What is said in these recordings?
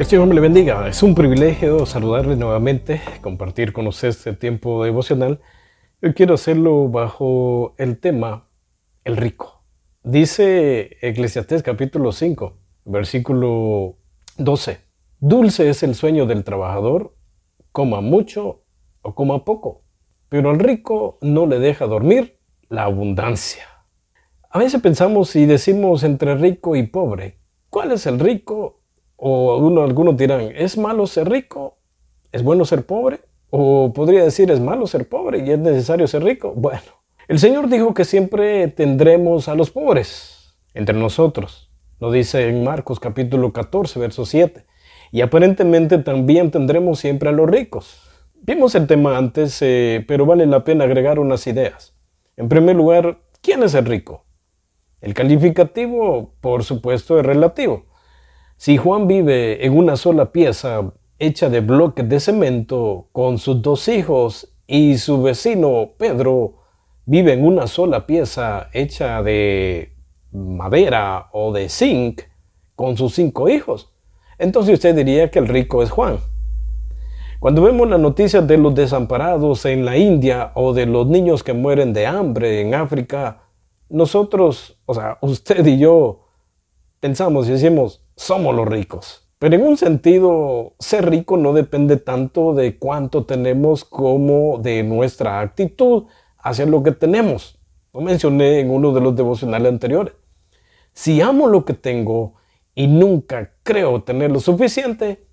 Que el Señor me le bendiga. Es un privilegio saludarle nuevamente, compartir con usted este tiempo devocional. Yo quiero hacerlo bajo el tema el rico. Dice Eclesiastés capítulo 5, versículo 12. Dulce es el sueño del trabajador, coma mucho o coma poco, pero al rico no le deja dormir la abundancia. A veces pensamos y decimos entre rico y pobre, ¿cuál es el rico? O algunos dirán, ¿es malo ser rico? ¿Es bueno ser pobre? O podría decir, ¿es malo ser pobre y es necesario ser rico? Bueno, el Señor dijo que siempre tendremos a los pobres entre nosotros. Lo dice en Marcos capítulo 14, verso 7. Y aparentemente también tendremos siempre a los ricos. Vimos el tema antes, pero vale la pena agregar unas ideas. En primer lugar, ¿quién es el rico? El calificativo, por supuesto, es relativo. Si Juan vive en una sola pieza hecha de bloques de cemento con sus 2 hijos y su vecino Pedro vive en una sola pieza hecha de madera o de zinc con sus 5 hijos, entonces usted diría que el rico es Juan. Cuando vemos las noticias de los desamparados en la India o de los niños que mueren de hambre en África, nosotros, usted y yo, pensamos y decimos, somos los ricos. Pero en un sentido, ser rico no depende tanto de cuánto tenemos como de nuestra actitud hacia lo que tenemos. Lo mencioné en uno de los devocionales anteriores. Si amo lo que tengo y nunca creo tener lo suficiente,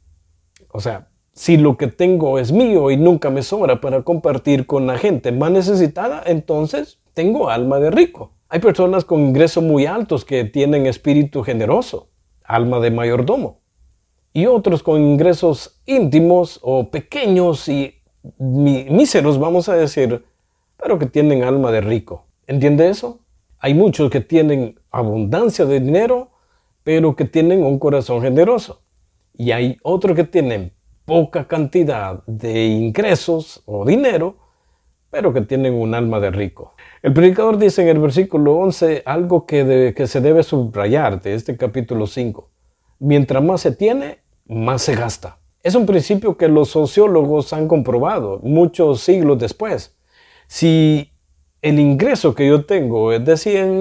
si lo que tengo es mío y nunca me sobra para compartir con la gente más necesitada, entonces tengo alma de rico. Hay personas con ingresos muy altos que tienen espíritu generoso, alma de mayordomo. Y otros con ingresos íntimos o pequeños y míseros, vamos a decir, pero que tienen alma de rico. ¿Entiende eso? Hay muchos que tienen abundancia de dinero, pero que tienen un corazón generoso. Y hay otros que tienen poca cantidad de ingresos o dinero, pero que tienen un alma de rico. El predicador dice en el versículo 11 algo que se debe subrayar de este capítulo 5. Mientras más se tiene, más se gasta. Es un principio que los sociólogos han comprobado muchos siglos después. Si el ingreso que yo tengo es de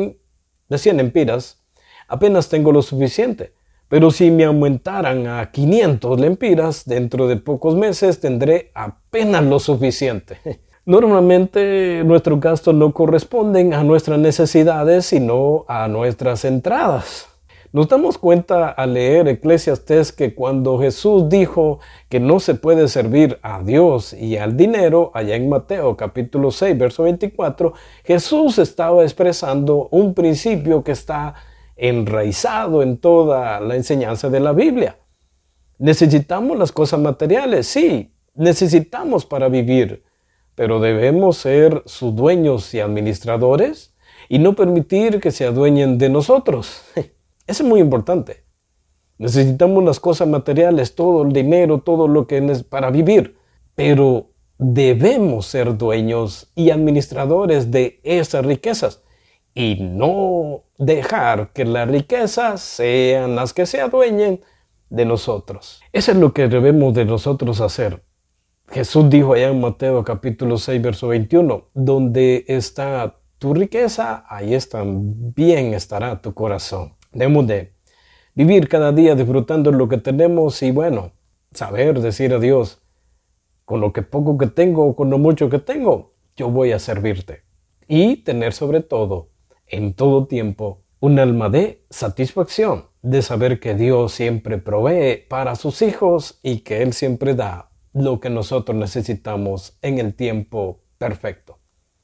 100 lempiras, apenas tengo lo suficiente. Pero si me aumentaran a 500 lempiras, dentro de pocos meses tendré apenas lo suficiente. Normalmente nuestros gastos no corresponden a nuestras necesidades, sino a nuestras entradas. Nos damos cuenta al leer Eclesiastés que cuando Jesús dijo que no se puede servir a Dios y al dinero, allá en Mateo capítulo 6, verso 24, Jesús estaba expresando un principio que está enraizado en toda la enseñanza de la Biblia. Necesitamos las cosas materiales, sí, necesitamos para vivir, pero debemos ser sus dueños y administradores y no permitir que se adueñen de nosotros. Eso es muy importante. Necesitamos las cosas materiales, todo el dinero, todo lo que es para vivir, pero debemos ser dueños y administradores de esas riquezas y no dejar que las riquezas sean las que se adueñen de nosotros. Eso es lo que debemos de nosotros hacer. Jesús dijo allá en Mateo capítulo 6, verso 21, donde está tu riqueza, ahí también estará tu corazón. Debemos de vivir cada día disfrutando lo que tenemos y saber decir a Dios, con lo que poco que tengo o con lo mucho que tengo, yo voy a servirte. Y tener sobre todo, en todo tiempo, un alma de satisfacción, de saber que Dios siempre provee para sus hijos y que Él siempre da lo que nosotros necesitamos en el tiempo perfecto.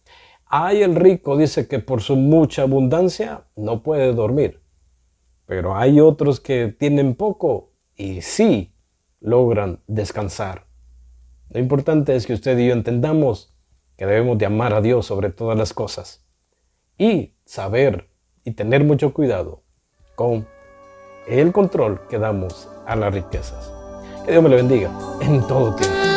El rico dice que por su mucha abundancia no puede dormir, pero hay otros que tienen poco y sí logran descansar. Lo importante es que usted y yo entendamos que debemos de amar a Dios sobre todas las cosas y saber y tener mucho cuidado con el control que damos a las riquezas. Que Dios me lo bendiga en todo tiempo.